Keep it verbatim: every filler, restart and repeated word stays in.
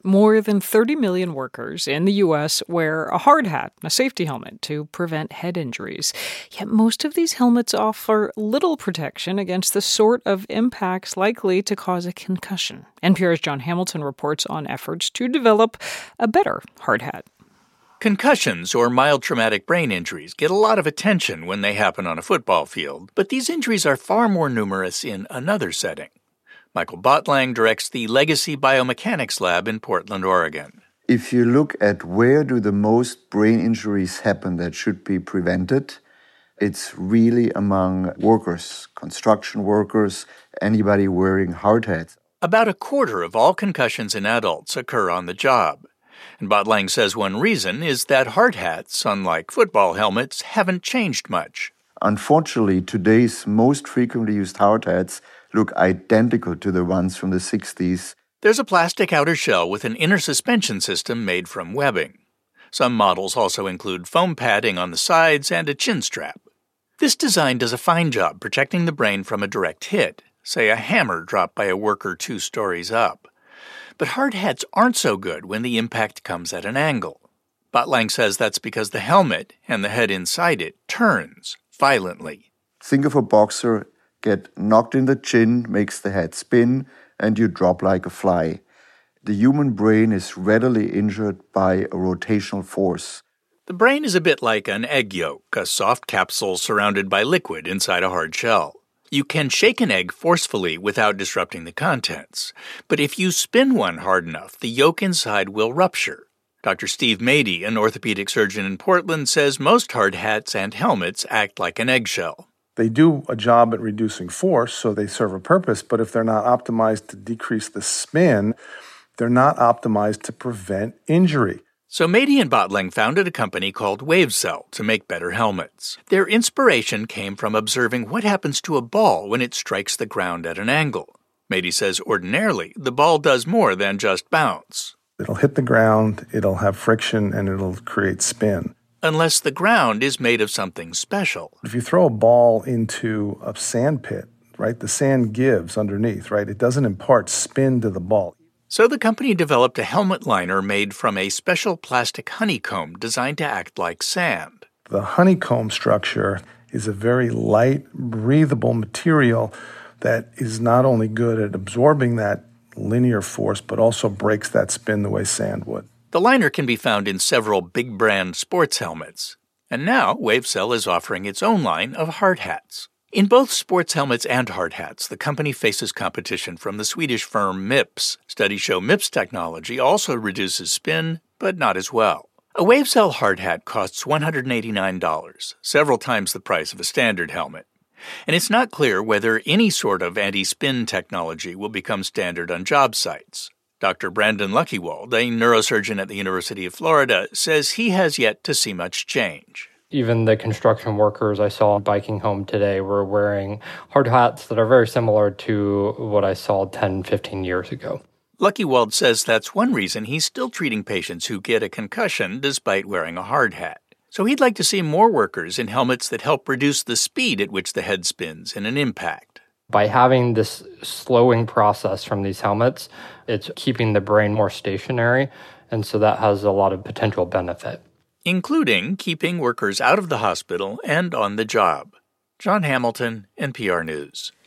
more than thirty million workers in the U S wear a hard hat, a safety helmet, to prevent head injuries. Yet most of these helmets offer little protection against the sort of impacts likely to cause a concussion. N P R's Jon Hamilton reports on efforts to develop a better hard hat. Concussions, or mild traumatic brain injuries, get a lot of attention when they happen on a football field, but these injuries are far more numerous in another setting. Michael Bottlang directs the Legacy Biomechanics Lab in Portland, Oregon. If you look at where do the most brain injuries happen that should be prevented, it's really among workers, construction workers, anybody wearing hard hats. About a quarter of all concussions in adults occur on the job. And Bottlang says one reason is that hard hats, unlike football helmets, haven't changed much. Unfortunately, today's most frequently used hard hats look identical to the ones from the sixties. There's a plastic outer shell with an inner suspension system made from webbing. Some models also include foam padding on the sides and a chin strap. This design does a fine job protecting the brain from a direct hit, say a hammer dropped by a worker two stories up. But hard hats aren't so good when the impact comes at an angle. Bottlang says that's because the helmet and the head inside it turns violently. Think of a boxer, get knocked in the chin, makes the head spin, and you drop like a fly. The human brain is readily injured by a rotational force. The brain is a bit like an egg yolk, a soft capsule surrounded by liquid inside a hard shell. You can shake an egg forcefully without disrupting the contents, but if you spin one hard enough, the yolk inside will rupture. Doctor Steve Mady, an orthopedic surgeon in Portland, says most hard hats and helmets act like an eggshell. They do a job at reducing force, so they serve a purpose, but if they're not optimized to decrease the spin, they're not optimized to prevent injury. So Mady and Bottlang founded a company called WaveCell to make better helmets. Their inspiration came from observing what happens to a ball when it strikes the ground at an angle. Mady says ordinarily the ball does more than just bounce. It'll hit the ground, it'll have friction, and it'll create spin. Unless the ground is made of something special. If you throw a ball into a sand pit, right, the sand gives underneath, right? It doesn't impart spin to the ball. So the company developed a helmet liner made from a special plastic honeycomb designed to act like sand. The honeycomb structure is a very light, breathable material that is not only good at absorbing that linear force, but also breaks that spin the way sand would. The liner can be found in several big brand sports helmets. And now WaveCell is offering its own line of hard hats. In both sports helmets and hard hats, the company faces competition from the Swedish firm Mips. Studies show Mips technology also reduces spin, but not as well. A WaveCell hard hat costs one hundred eighty-nine dollars, several times the price of a standard helmet. And it's not clear whether any sort of anti-spin technology will become standard on job sites. Doctor Brandon Luckiwald, a neurosurgeon at the University of Florida, says he has yet to see much change. Even the construction workers I saw biking home today were wearing hard hats that are very similar to what I saw ten, fifteen years ago. Luckiwald says that's one reason he's still treating patients who get a concussion despite wearing a hard hat. So he'd like to see more workers in helmets that help reduce the speed at which the head spins in an impact. By having this slowing process from these helmets, it's keeping the brain more stationary, and so that has a lot of potential benefit. Including keeping workers out of the hospital and on the job. Jon Hamilton, N P R News.